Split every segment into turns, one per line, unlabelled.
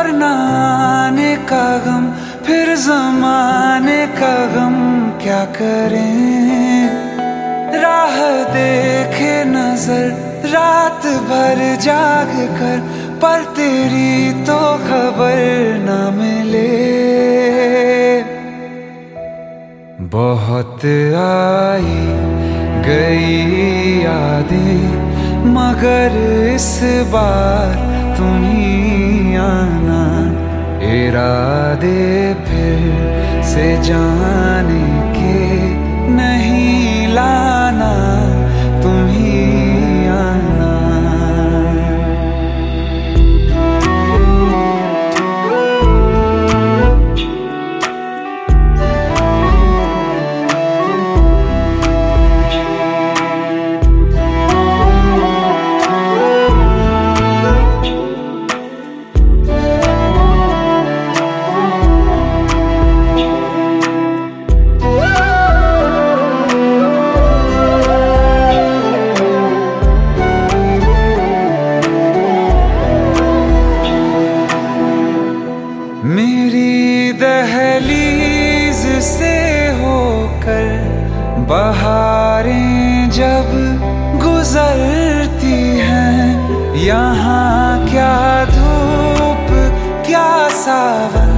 और ना आने का गम, फिर ज़माने का गम क्या करें। राह देखे नजर रात भर जाग कर, पर तेरी तो खबर न मिले। बहुत आई गई यादें, मगर इस बार तुम ही आना। इरादे फिर से जाने के नहीं लाना, तुम ही आना। मेरी दहलीज से होकर बहारें जब गुजरती हैं, यहाँ क्या धूप क्या सावन,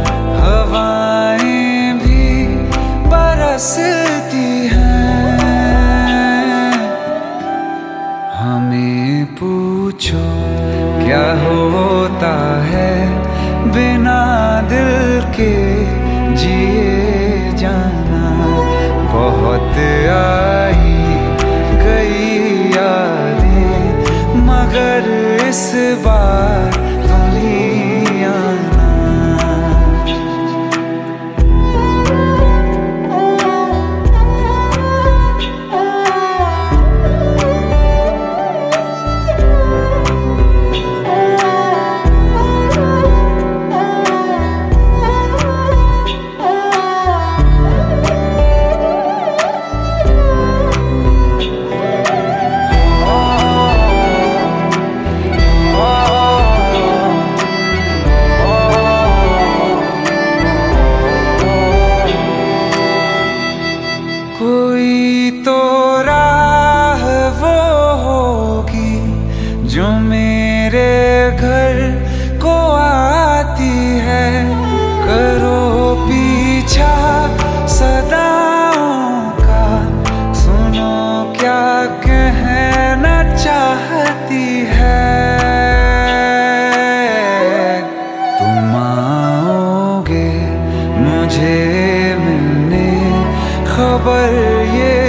हवाएं भी बरसती हैं। हमें पूछो क्या होता है बिना दिल के जिए जाना। बहुत आई गई यादें, मगर इस बार तुम ही आना। कोई तो राह वो होगी जो मेरे घर को आती है। करो पीछा सदाओं का, सुनो क्या कहना चाहती है। तुम आओगे मुझे मिलने, खबर ये